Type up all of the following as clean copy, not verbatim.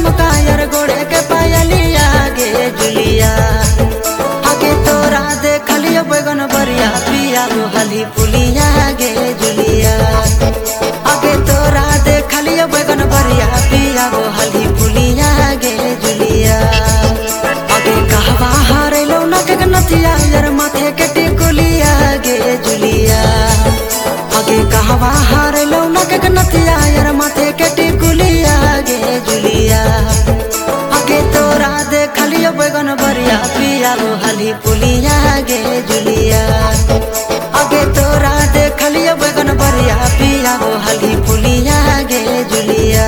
झुमका यार गोड़े के पायलिया गे जुलिया। आगे तोरा देखलियो बैगन बरिया पिया हली पुलिया गे जुलिया। आगे तोरा देखलियो बैगन बरिया पिया हली पुलिया गे जुलिया। आगे कहवा हारे लौना के नथिया यार माथे के टिकुलिया गे जुलिया। आगे कहवा हारे लौना के नथिया यार माथे के टिकुलिया गे जुलिया। आगे तोरा देखलियो बैगन बरिया पिया हली पुलिया गे जुलिया। आगे तोरा देखलियो बैगन बरिया पिया हली पुलिया गे जुलिया।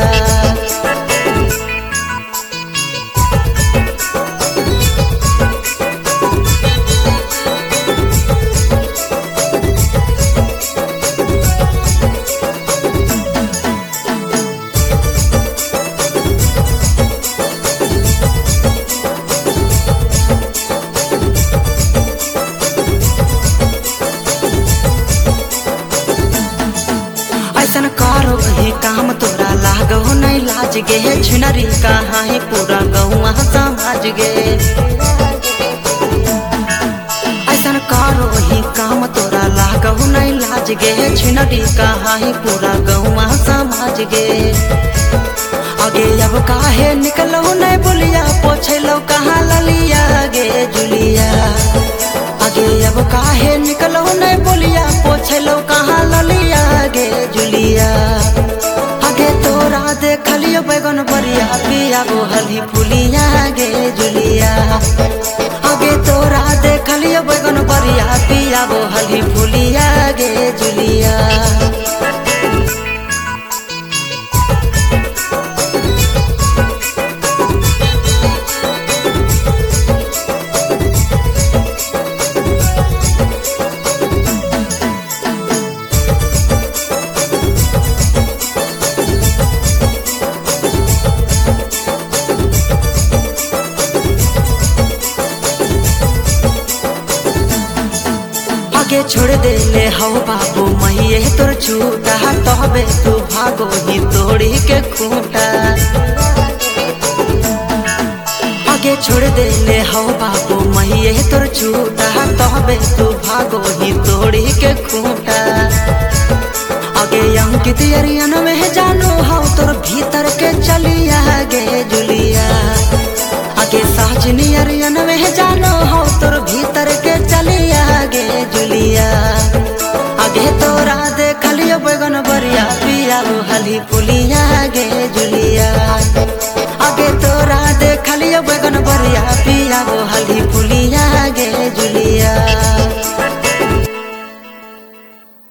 ऐसन करो ही काम तोरा लागो नहीं लाज गे छिनरी कहाँ ही पूरा गहुआ समाज गे। ऐसन करो ही काम तोरा लागो नहीं लाज गे छिनरी कहाँ ही पूरा गहुआ समाज गे। आगे अब काहे निकलो नहीं बोलिया पोछलो कहाँ ललिया गे जुलिया। आगे अब काहे निकलो नहीं बोलिया पोछलो कहाँ ललिया गे जुलिया। आगे तोरा देखलियो बैगन बरिया पिया हली पुलिया गे जुलिया। आगे तोरा देखलियो बैगन बरिया पिया हली पुलिया गे जुलिया। आगे छोड़ दे ले हो बाबू मैये तोर छूटा तबे तू भागो ही तोड़ी के खूंटा। आगे छोड़ दे ले हो बाबू मैये तोर छूटा तबे तू भागो ही तोड़ी के खूंटा। आगे अंकित अरियन में जानो हो तोर भीतर के चलिया गे जुलिया। आगे साजनी अरियन में जानो हो तोर भीतर के चलिया गे जुलिया। आगे तोरा देखलियो बैगन बरिया पिया हली पुलिया गे जुलिया।